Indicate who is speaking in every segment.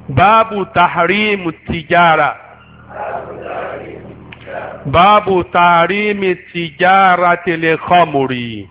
Speaker 1: báàbù tahrimu tijara báàbù tahrimu tijara tele khamuri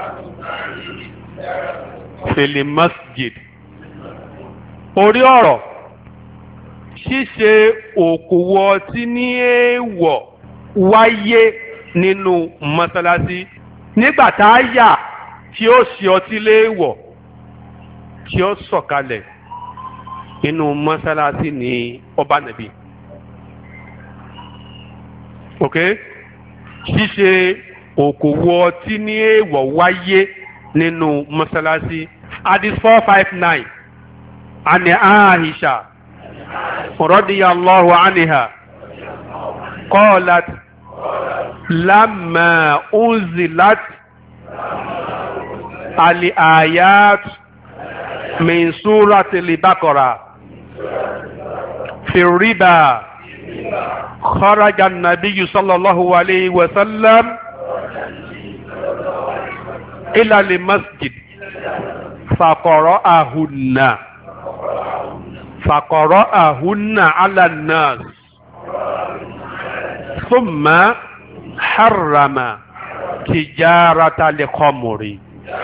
Speaker 1: fil masjid. Orí ọ̀rọ̀ ṣíṣe òkòwò ọtí ní èèwọ̀ wáyé nínú mọ́sálásí nígbà tá a yà tí ó ṣe ọtí léèwọ̀ tí ó sọ̀kalẹ̀ nínú mọ́sálásí ní ọba nàbí. Ok, ṣíṣe òkòwò ọtí ní èèwọ̀ wáyé nínú mọ́sálásí. Hadith 459 ani Aisha radiyallahu anha qalat lamma unzilat al-ayat min surati al-Baqara fi riba kharaja an-nabiy sallallahu alayhi wa sallam ila al-masjid faqara'ahunna ala an-nas thumma harrama tijarata al-khamri.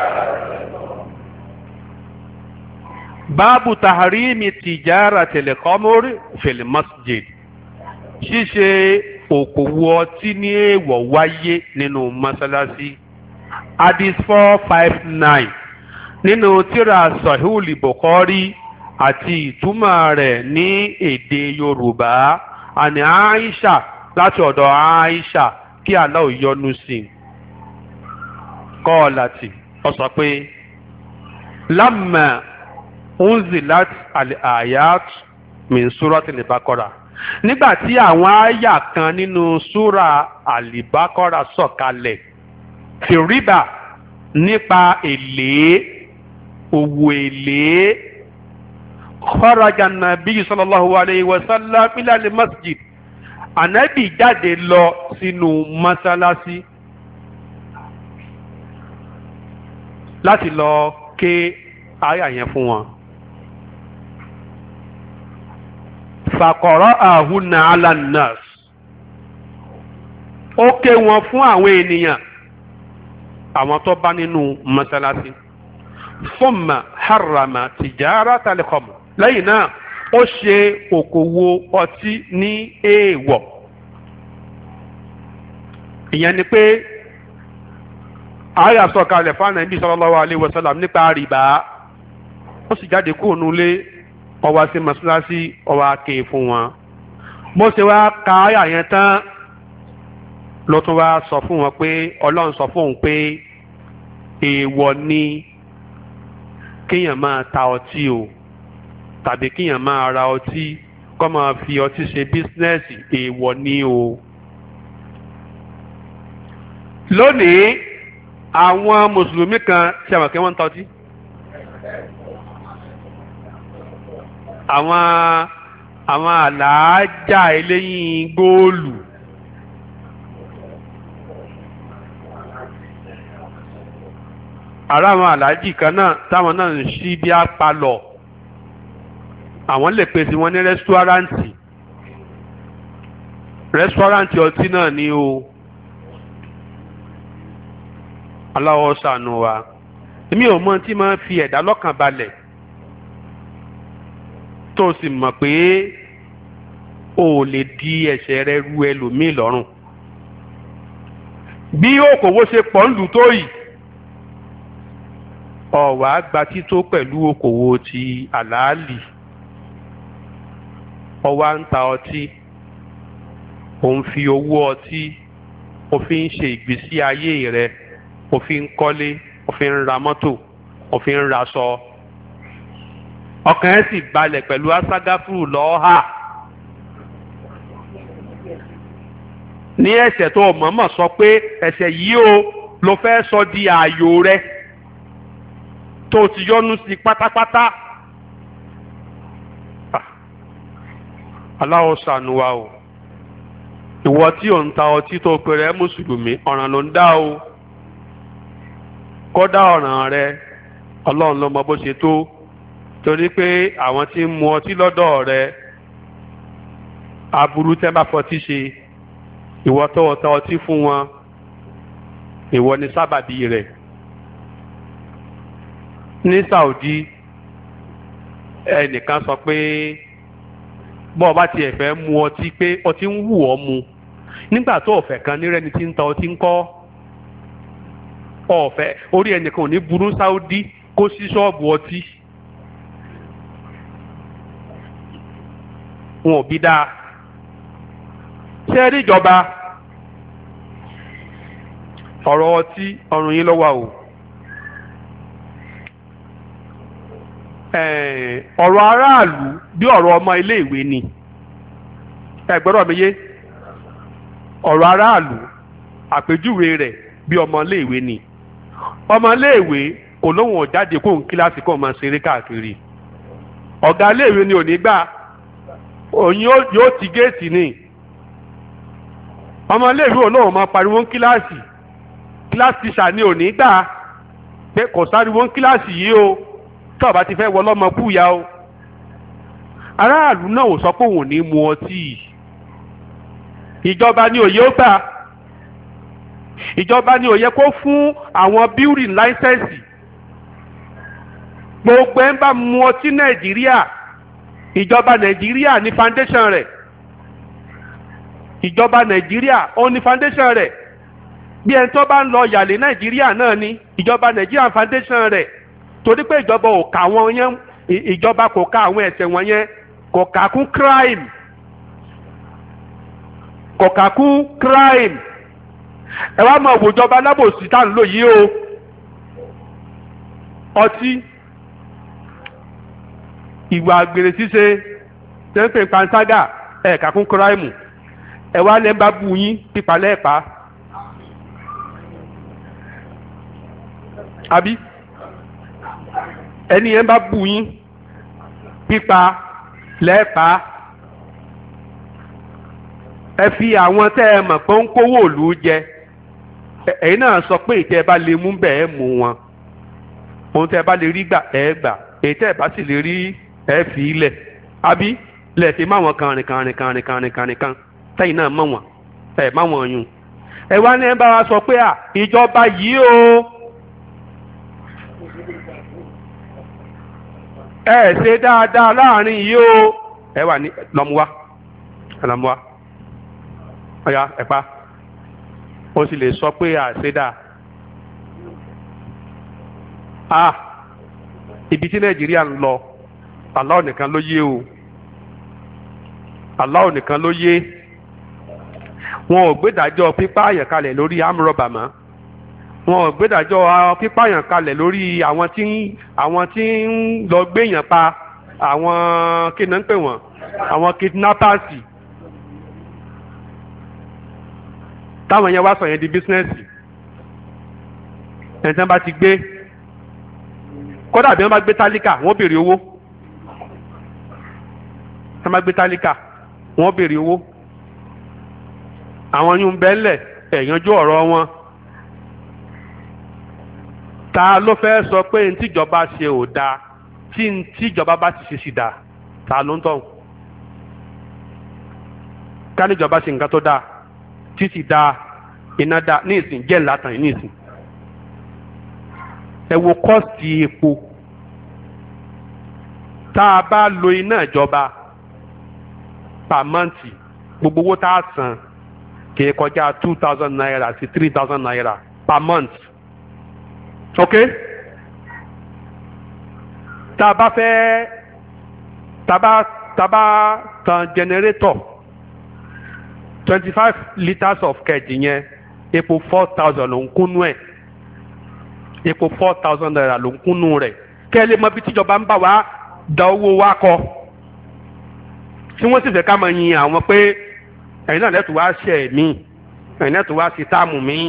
Speaker 1: Báàbù tahrimi tijarati al-khamri fil masjid. Ṣíṣe òkòwò ọtí ní èèwọ̀ wáyé nínú mọ́sálásí. Hadith 459 nínú tírà Sahihul Bukhari àti ìtumọ̀ rẹ̀ ní èdè Yorùbá. Àní Aisha láti ọ̀dọ̀ Aisha kí Allah ó yọ́nú sí i. Kọ́ọ̀láti ó sọ pé lamma unzilat al-ayat min surati al-Baqara. Nígbà tí àwọn àyà kan nínú súra al-Baqara sọ̀kalẹ̀ fi riba nípa èlé, òwò èlé, kharaja an-nabiy sallallahu alayhi wa sallam ila al-masjid. Ànábì jáde lọ sínú mọ́sálásí láti lọ ké àyà yẹn fún wọn. Faqara'ahunna 'ala an-nas. Ó ké wọn fún àwọn ènìyàn, àwọn tó bá nínú mọ́sálásí. Thumma harrama tijarata al-khamr. Lẹ́yìn náà ó ṣe òkòwò ọtí ní èèwọ̀. Ìyẹn ni pé àyà sọ̀kalẹ̀ fún Ànábì sallallahu alaihi wasallam nípa rìbá. Ó sì jáde kúrò nílé, ó wá sí mọ́sálásí, ó wá ké fún wọn. Bó ṣe wá ka àyà yẹn tán ló tún wá sọ fún wọn pé Ọlọ́run sọ fún òun pé èèwọ̀ ni kéèyàn máa ta ọtí o, tàbí kéèyàn máa ra ọtí kó máa fi ọtí ṣe bísínẹ́sì, èèwọ̀ ni o. Lónìí àwọn mùsùlùmí kan ṣe àwọn kí wọ́n ń ta ọtí. Àwọn àlàájá eléyìn góòlù, ara àwọn àlàájì kan náà táwọn náà ń ṣí bí apalọ̀, àwọn lè pèsè wọn ní rẹ́sítọ́ráǹtì ọtí náà ni o. Aláwọ̀ ṣàánú wa. Èmi ò mọ tí máa fi ẹ̀dá lọ́kàn balẹ̀ tó sì mọ̀ pé o ò lè di ẹ̀ṣẹ̀ rẹ ru ẹlòmíì lọ́rùn. Bí òkòwò ṣe pọ̀ ń lù tó yìí, ọ̀wá gba tító pẹ̀lú òkòwò ti àlàálì. Ọwá ń ta ọtí, òun fi owó ọtí ó fi ń ṣe ìgbésí ayé rẹ, ó fi ń kọ́lé, ó fi ń ra mọ́tò, ó fi ń raṣọ. Ọkàn ẹ̀ sì balẹ̀ pẹ̀lú aságáfùrù lọ́ọ́hà. Ní ẹ̀ṣẹ̀ tó mọ̀ọ́mọ̀ sọ pé ẹ̀ṣẹ̀ yìí o ló fẹ́ sọ di ààyò rẹ, tó ti yọ́nú sí pátápátá. Aláwọ̀ ṣàánú wa o. Ìwọ tí ò ń ta ọtí tó pèrè mùsùlùmí, ọ̀ràn ló ń dá o. Kódà ọ̀ràn rẹ Ọlọ́run ló mọ bó ṣe tó. torí pé àwọn tí ń mu ọtí lọ́dọ̀ rẹ aburú tẹ́ bá fọtí ṣe ìwọ tó ta ọtí fún wọn ìwọ ni sábàbí rẹ̀. ní Saudi ẹnìkan sọ pé bọ́ọ̀ bá tiẹ̀ fẹ́ mu ọtí pé ọtí ń wù ọ́ mu nígbà tó ọ̀fẹ́ kan nírẹ́ni tí ń ta ọtí ń kọ́ ọ̀fẹ́ orí ẹnìkan ò ní burú Saudi kó sí ṣọ́ọ̀bù ọtí wọn ò bí dáa. ṣé rí ìjọba ọ̀rọ̀ ọtí ọrùn yín lọ́wọ́ o. ọ̀rọ̀ aráàlú bí ọ̀rọ̀ ọmọ iléèwé ni ẹ gbọ́dọ̀ mi yé ọ̀rọ̀ aráàlú àpèjúwe rẹ̀ bí ọmọ iléèwé ni ọmọ iléèwé kò lóhùn ọ̀jáde kó ń kíláàsì kó máa ṣeré káàkiri ọ̀gá iléèwé ni ò ní gbà òun yóò ti géètì ni ọmọ iléèwé olóhùn máa pariwo ń kíláàsì tíṣà ni ò ní gbà pé kò sáriwo ń kíláàsì yìí o tó bá ti fẹ́ wọ lọ́mọ kúya o aráàlú náà ò sọ pé òun ò ní mu ọtí ìjọba ni òye ó gbà ìjọba ni òye kó fún àwọn building license gbogbo ẹ̀ ń bá mu ọtí Nàìjíríà ìjọba Nàìjíríà ní foundation rẹ̀ ìjọba Nàìjíríà ó ní foundation rẹ̀ bí ẹni tó bá ń lọ yàlé Nàìjíríà náà ní ìjọba Nàìjíríà foundation rẹ̀ torí pé ìjọba ò kà wọ́n yẹn ìjọba kò ka àwọn ẹ̀ṣẹ̀ wọn yẹn kò kà kún crime kò kà kún crime ẹ wá máa wò ìjọba alábòsí tá à ń lò yìí o ọtí ìwà àgbèrè ṣíṣe ṣe ń pè panṣágà ẹ kà kún crime ẹ wá lẹ́ ń bá bú yín pípa lẹ́ẹ̀pá àbí ẹni yẹn bá bù yín pípa lẹ́ẹ̀pá ẹ fi àwọn tẹ́ ẹ mọ̀ pé ń kówó òlù jẹ ẹ̀yin náà sọ pé ìtẹ́ ẹ bá lè mú bẹ́ẹ̀ mú wọn ohun tẹ́ ẹ bá lè rí gbà ẹ gbà èyí tẹ́ ẹ bá sì lè rí ẹ fi ilẹ̀ àbí lẹ́ẹ̀tì máwọn kan tẹ́yìn náà mọ̀ wọ́n ẹ máwọn yùn ẹ wá ní ẹ bá wa sọ pé ìjọba yìí o. ẹ ṣe dáadáa láàrin yìí o ẹ wà ní lọmúwá ọ̀yà ẹ̀pá ó sì lè sọ pé àṣedá ibi tí Nàìjíríà ń lọ Allah nìkan ló yé o Allah nìkan ló yé wọn ò gbédájọ́ pípa àyàn kalẹ̀ lórí amúrọ̀bà mọ́ wọn ò gbédájọ́ pípààyàn kalẹ̀ lórí àwọn tí ń lọ gbéyàn pa àwọn kí ni ń pè wọ́n àwọn kidnappers táwọn yẹn wá sọ yẹn di bísínẹ́sì ẹni tí wọ́n bá ti gbé kódà bí wọ́n bá gbé tálíkà wọ́n béèrè owó tí wọ́n bá gbé tálíkà wọ́n béèrè owó àwọn yún bẹ́ẹ̀lẹ̀ ẹ̀yànjú ọ̀rọ̀ wọn. Ta ló fẹ́ sọ pé ní tíjọba ṣe ò dáa tí ní tíjọba bá ti ṣe sí dáa ta ló ń tọ̀hún. ká níjọba ṣe nǹkan tó dáa títí dáa iná dáa ní ìsìn jẹ́ ńlátàn ní ìsìn. ẹ wo kọ́ọ̀sì epo tá a bá lo iná ìjọba pàmọ́ǹtì gbogbo owó tá a san kì í kọjá 2,000 naira sí 3,000 naira per month. Ok, tá a bá fẹ́ tá a bá tan generator 25 litres of kẹ̀jì yẹn epo 4,000 ló ń kúnnú ẹ̀ epo 4,000 naira ló ń kúnnú rẹ̀ kẹ́ ẹ lè mọ bí tíjọba ń bá wa da owó wa kọ tí wọ́n sì fẹ́ ká máa yin àwọn pé ẹ̀yin náà lẹ́tọ̀ọ́ wá ṣe mí ẹ̀yin náà tó wá sí táàmù mí.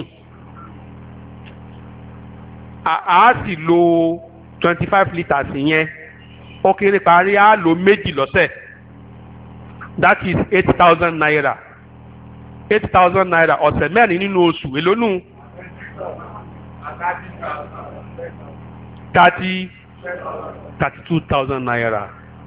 Speaker 1: a sì lo 25 litres yẹn ó kéré parí a lo méjì lọ́sẹ̀ that is 8,000 naira 8,000 naira ọ̀sẹ̀ mẹ́rin nínú oṣù èlónú 32,000 naira.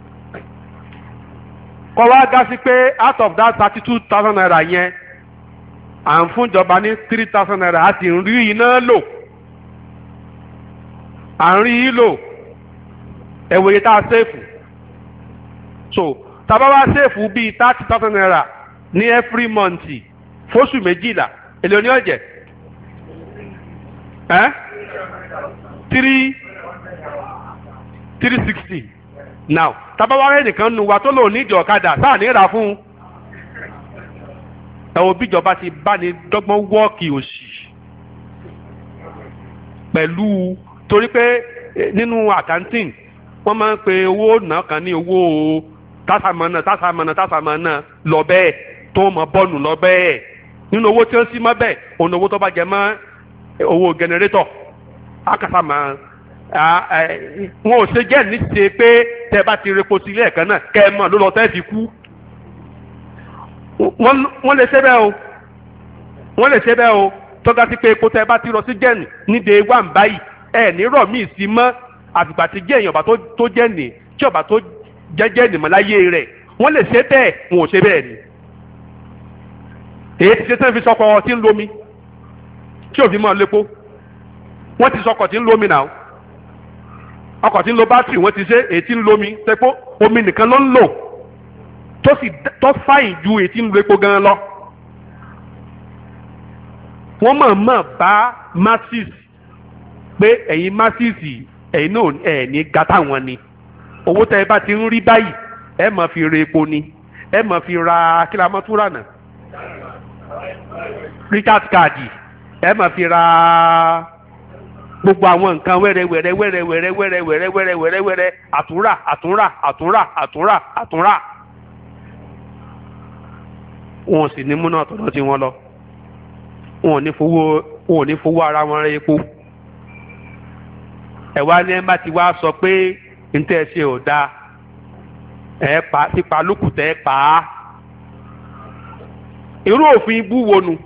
Speaker 1: Kọ́ wá gá sí pé out of that 32,000 naira yẹn à ń fún ìjọba ní 3,000 naira a sì ń rí iná lò à ń rí i lò ẹ̀wòye tá a ṣèfù so tàbá wá ṣèfù bíi 30,000 naira ní every month fóṣù méjìlá èlò ní ọ̀jẹ̀ 360 now tàbá wá rẹ̀ nìkan nu wa tó lò ní ìjọ ọ̀kadà sáà ní ìrà fún un ẹ̀wọ̀n bíjọba ti bá ní dọ́gbọ́n wọ́ọ̀kì òṣì pẹ̀lú torí pé nínú accounting wọ́n máa ń pe owó náà kan ní owó tásàmọ́nà lọ bẹ́ẹ̀ tó mọ bọ́ọ̀nù lọ bẹ́ẹ̀ nínú owó tí ó sì mọ́ bẹ́ẹ̀ òun owó tó bá jẹ mọ́ owó gẹnẹrétọ̀ akásàmọ́ wọn ò ṣe jẹ́ ní ṣe pé tẹ́ bá ti repo sí ilé ẹ̀kan náà kẹ́ ẹ mọ̀ ló lọ tẹ́ fi kú wọ́n lè ṣe bẹ́ẹ̀ o wọ́n lè ṣe bẹ́ẹ̀ o tọ́gá sí pé epo tẹ́ bá ti rọ sí jẹ́ẹ̀nì ní day one báyìí ẹ̀ ní rọ̀ míì sí mọ́ àfìgbà tí jẹ́ èèyàn ọba tó jẹ́ẹ̀nì tí ọba tó jẹ́jẹ́ẹ̀nì mọ́ láyé rẹ̀ wọ́n lè ṣe bẹ́ẹ̀ wọn ò ṣe bẹ́ẹ̀ ni èyí ti ṣe tán fi sọkọ̀ tí ń lomi tí òfin mọ́ lépo wọ́n ti sọkọ̀ tí ń lomi náà ọkọ̀ tí ń lo bátìrì wọ́n ti ṣe èyí tí ń lomi tẹ́pọ̀ omi nìkan ló ń lò tó fàyìn ju èyí tí ń lo epo gan lọ wọ́n mọ̀ bá masses pé ẹ̀yin masses ẹ̀yin náà ẹ̀ ní gata wọn ni owó tẹ́ ẹ bá ti ń rí báyìí ẹ máa fi ra epo ni ẹ máa fi ra kílámọ́túrà náà recharge card ẹ máa fi ra gbogbo àwọn nǹkan wẹ́rẹ́ àtúnrà wọn sì ní múná tọ̀dọ̀ tí wọ́n lọ wọn ò ní fowó ara wọn rẹ epo ẹ̀wá ní ẹ bá ti wá sọ pé ntẹ́ ṣe ò dáa ẹ pa pípa lókùtẹ́ ẹ pa á irú òfin ibú wo nu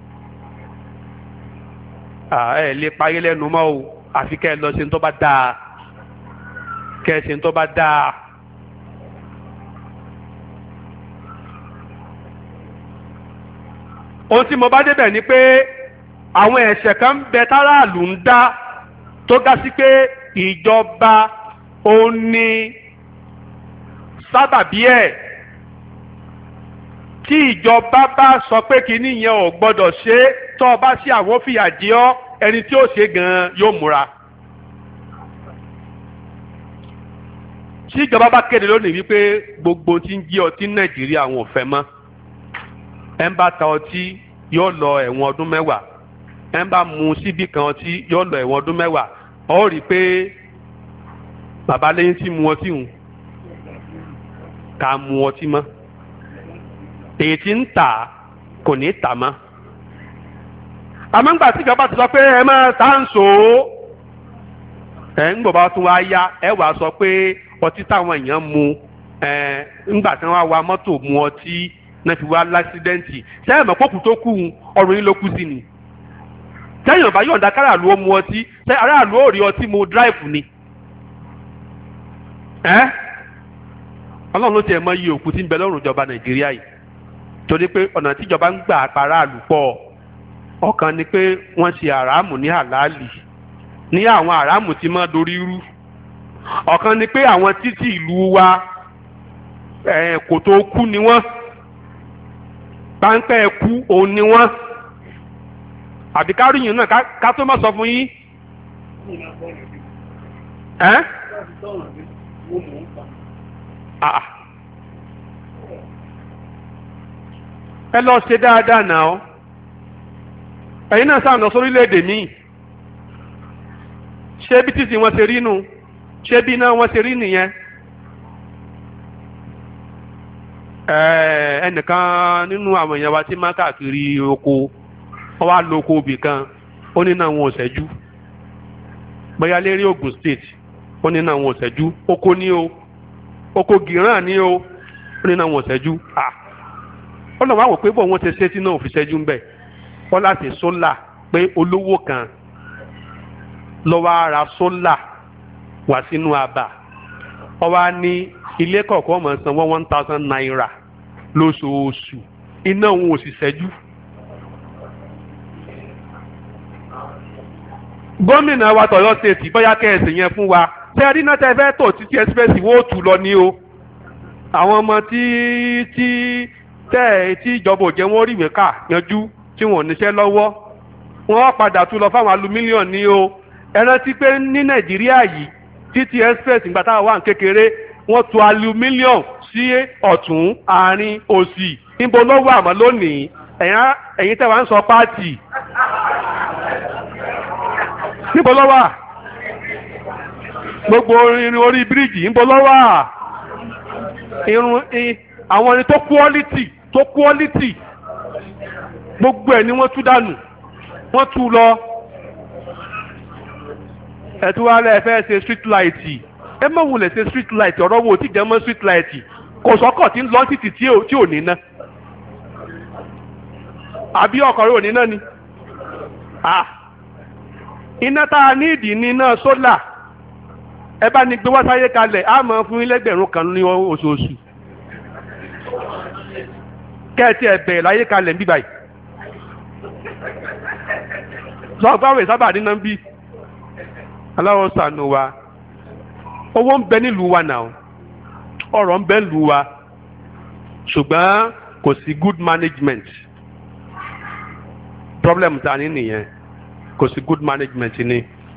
Speaker 1: ẹ lè parí lẹ́nu mọ́ o àfi kẹ́ ẹ lọ ṣe ń tó bá dáa kẹ́ ẹ ṣe ń tó bá dáa. ohun tí mo bá débẹ̀ ni pé àwọn ẹ̀ṣẹ̀ kan ń bẹ táráàlú ń dá tó ga sí pé ìjọba ó ní sábàbí ẹ̀ tí ìjọba bá sọ pé kinní yẹn ò gbọ́dọ̀ ṣe é tó o bá sí àwọn fìyà jẹ ọ́ ẹni tí ó ṣe gan-an yóò múra. tí ìjọba bá kéde lónìí wípé gbogbo tí ń jí ọtí Nàìjíríà àwọn ò fẹ́ mọ́ ẹ ń bá ta ọtí yóò lọ ẹ̀wọ̀n ọdún 10 ẹ ń bá mu síbí kan ọtí yóò lọ ẹ̀wọ̀n ọdún 10 ó rí i pé bàbá lẹ́yìn tí mu ọtí hùn ká mu ọtí mọ́ èyí tí ń tà kò ní tà mọ́ àmọ́ ńgbà tí ìjọba ti sọ pé ẹ máa ta ń sò ó ń gbọ́ bá tún wá yá ẹ wàá sọ pé ọtí táwọn èèyàn mu ńgbà tí wọ́n wá mọ́tò mu ọtí náà fi wá lásídẹ́ǹtì sẹ́yìn mọ̀ pọ́kù tó kù ọrùn yín ló kú sí ni sẹ́yìn ọ̀bá yọ̀ǹda káràlú ó mu ọtí sẹ́yìn aráàlú ó rí ọtí mu dráìfù ni ọlọ́run ló tiẹ̀ mọ iye òkú tí ń bẹ lọ́rùn ìjọba Nàìjíríà yìí torí pé ọ̀nà tíjọba ń gbà paráàlú pọ̀ ọ̀kan ni pé wọ́n ṣe àràmù ní àlàálì ní àwọn àràmù tí mọ́ dorí rú ọ̀kan ni pé àwọn títì ìlú wa kò tó kú ni wọ́n páńpẹ́ ẹkú òun ni wọ́n àbí kárìyìn náà ká tó má sọ fún yín ẹ lọ ṣe dáadáa náà ẹ̀yin náà sáà lọ sórílẹ̀-èdè míì ṣé bí títí wọn ṣe rí nù ṣé bí náà wọn ṣe rí nìyẹn. Ẹnìkan nínú àwọn èèyàn wa tí máa káàkiri oko wọ́n wá lo oko obì kan ó ní náà wọn ò ṣẹ́jú bóyá lérí Ògùn state ó ní náà wọn ò ṣẹ́jú oko ní o oko gìrán ní o ó ní náà wọn ò ṣẹ́jú ó lọ wá wò pé bó wọn ṣe ṣe tí náà ò fi ṣẹ́jú ń bẹ̀ wọ́n láti sólà pé olówó kan lọ wá ra sólà wá sínú àbà ó wá ní ilé kọ̀ọ̀kan máa san 1,000 naira lóṣooṣù iná òun ò sì ṣẹ́jú. gómìnà wa tọ̀yọ́ ṣètì bóyá kẹ́ẹ̀sì yẹn fún wa ṣe rí náà tẹ́ fẹ́ tò títí express wo ó tù lọ ní o àwọn ọmọ tí ìjọba ò jẹ́ wọ́n rí ìwé kà yanjú tí wọ́n níṣẹ́ lọ́wọ́ wọ́n padà tún lọ fáwọn alumílíọ̀n ní o ẹ rántí pé ní nàìjíríà yìí títí express ìgbà táwọn wà ní kékeré wọ́n tò alumílíọ̀n sí ọ̀tún àárín òsì níbo ló wà mọ́ lónìí ẹ̀yin tẹ́ wà ń sọ páàtì níbo ló wà gbogbo irin orí bíríìjì níbo ló wà àwọn ẹni tó quality gbogbo ẹ̀ ni wọ́n tú dànù wọ́n tú lọ ẹ̀tú wa lẹ́ẹ̀ fẹ́ ṣe street light ẹ mọ̀ wulẹ̀ ṣe street light ọ̀rọ̀ wo ti jẹ́ mọ́ street light kò sọ́kọ̀ tí ń lọ títì tí ò ní ná àbí ọkọ̀ rẹ̀ ò ní ná ni iná tá a ní ìdí ní iná sólà ẹ bá ní gbé wá sáyé kalẹ̀ á mọ̀ fún ilẹ́gbẹ̀rún kan ní oṣooṣù kẹ́ẹ̀tì ẹ̀bẹ̀ láyé kalẹ̀ ń bí báyìí lọ́gbàwẹ̀ sábà nínú bí aláwọ̀ sànù wa owó ń bẹ nílùú wa náà ọ̀rọ̀ ń bẹ nílùú wa ṣùgbọ́n kò sí good management problem ta ní nìyẹn kò sí good management ni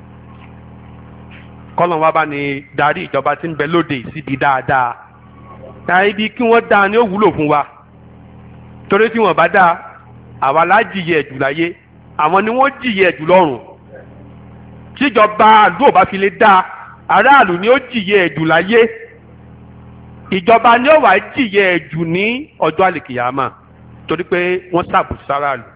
Speaker 1: kọ́lọ̀ wa bá ní darí ìjọba tí ń bẹ lóde ìsíbi dáadáa ibi kí wọ́n dáa ni ó wúlò fún wa torí tí wọ́n bá dáa àwa la jìyà ẹ̀jù láyé àwọn ni wọ́n jìyà ẹ̀jù lọ́run tíjọba àdúgbò bá fi lè dáa aráàlú ni ó jìyà ẹ̀jù láyé ìjọba ni ó wà jìyà ẹ̀jù ní ọjọ́ àlìkìyàmà torí pé wọ́n ṣàbùsí aráàlú.